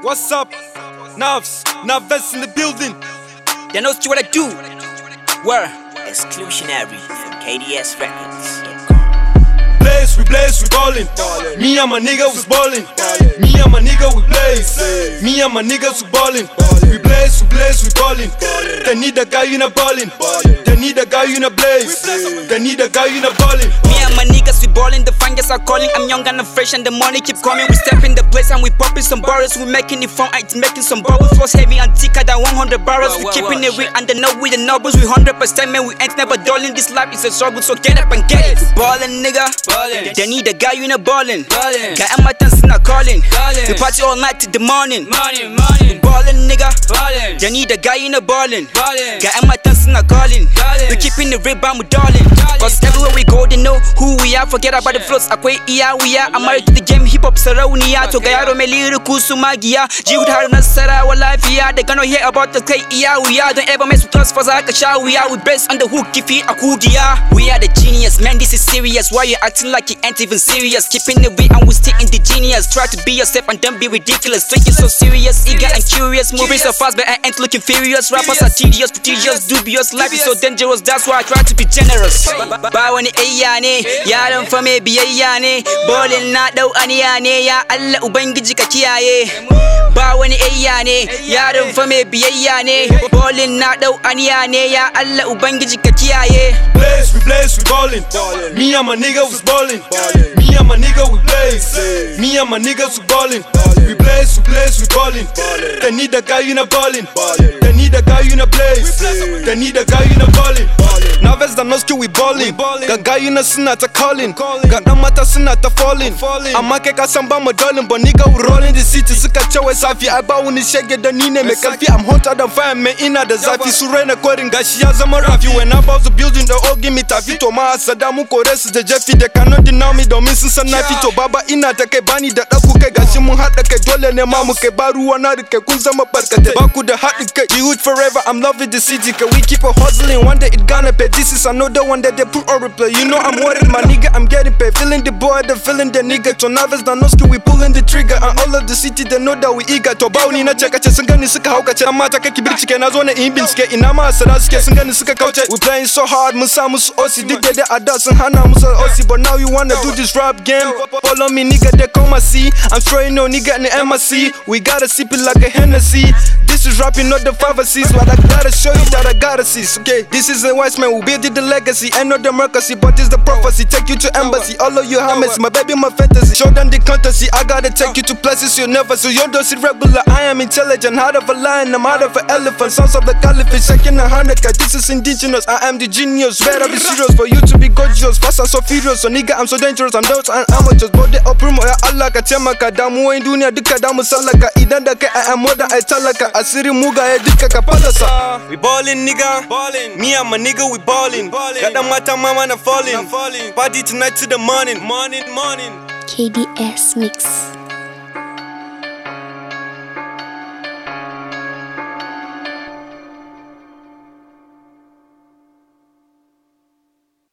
What's up? Navs in the building. They know what I do. Where? Exclusionary from KDS Records. We blaze, we ballin'. Me and my nigga was ballin'. Me and my nigga we blaze. Me and my niggas we ballin'. We blaze, we ballin'. They need a guy in a ballin'. They need a guy in a blaze. They need a guy in a ballin'. Me and my niggas we ballin'. The fingers are calling. I'm young and I'm fresh and the money keep coming. We step in the place and we poppin' some barrels. We making it fun, it's making some bubbles. Flows heavy and thicker than 100 barrels. We keeping it real and they know we the nobles. We 100% man, we ain't never dullin'. This life is a struggle, so get up and get it. We ballin', nigga. They need a guy in a ballin'. Got my dance in a callin'. We party all night till the morning. We ballin', nigga. They need a guy in a ballin'. Got my dance in a callin'. We keeping the rebound with darling. Cause everywhere we go they know who we are. Forget about the flows, akwai iya wuya. I'm married to the game, hip hop sarauniya. To ga yaro mai lyrical su magiya. Ji with har nasara wa lafiya. They gonna hear about the kai iya wuya. Don't ever mess with us for zaka sha wuya. We best on the hook if he a kugiya. We are the genius, man, this is serious. Why you acting like you ain't even serious? Keeping it real and we stay indigenous. Try to be yourself and don't be ridiculous. Taking so serious, eager and curious. Moving so fast but I ain't looking furious. Rappers are tedious, prestigious, dubious. Life is so dangerous, that's why I try to be generous. Ba wani ayya ne, yaran fa mai biyayya ne. Bolin na dau aniya ne, ya Allah ubangiji ka kiyaye. Ba wani ayya ne, yaran fa mai biyayya ne. Bolin na dau aniya ne, ya Allah ubangiji ka kiyaye. We blaze, we ballin'. Me and my nigga was ballin'. Me and my nigga we blaze. Me and my niggas we ballin'. We blaze, we ballin'. They need a guy in a ballin'. They need a guy in a blaze. They need a guy in a ballin'. Navs da noski we ballin'. Ga guy in a suna ta callin'. Ga dan mata suna ta fallin'. Amma kai ka san ba mu dolin, but nigga we rollin' the city suka ce wai safi. Ai ba wani shege da ni ne mai karfi. I'm hotter than fire, man, ina da zafi. Su raina korin gashi ya zama rafi. When I bout the building, they all give me tafi. To ma asada mu kore su da jefi. They cannot deny me domin sun san na fito. Baba ina ta kai bani da ɗaku kai gashi mun haɗa kai. Dole ne ma mu kai ba ruwa na da kai kun zama barkatai. Ba ku da haɗin kai. The youth forever, I'm loving the city. Kai we keep on hustling, one day it gonna pay. This is another one that they put on replay. You know I'm worried, my nigga, I'm getting paid. Feeling the boy, they feeling the nigga. To Navs da noski we pulling the trigger. And all of the city they know that we eager. To bauni na cheka che sun gani suka haukace. Amma ta kai kibircike na zo na in bincike. Ina ma asara suke sun gani suka kauce. We playing so hard, mun sa musu osi. Duk da dai a da sun hana musu osi. But now you wanna do this rap game. Follow me nigga, they come and see. I'm straight no nigga in the MSC. We gotta sip it like a Hennessy. This is rapping, not the fantasies. But I gotta show you that I gotta see. Okay, this is a wise man, we build the legacy. Ain't no democracy, but it's the prophecy. Take you to embassy, all of you hammers. My baby, my fantasy. Show them the fantasy. I gotta take you to places you never see. You don't see regular, I am intelligent. Heart of a lion, I'm heart of an elephant. Sons of the caliphate, second a hundred. This is indigenous, I am the genius. Better be serious for you to be gorgeous. Fast and so furious, so nigga, I'm so dangerous. I'm those and amateurs. But they open my Allah ka temaka. Damu in dunia, duka damu salaka. Idan da kai I am more than I talaka. Asiri muga ya duka ka palasa. We ballin', nigga. Me and my nigga, we ballin'. Got them mata mama na fallin'. Party tonight to the morning. KDS Mix.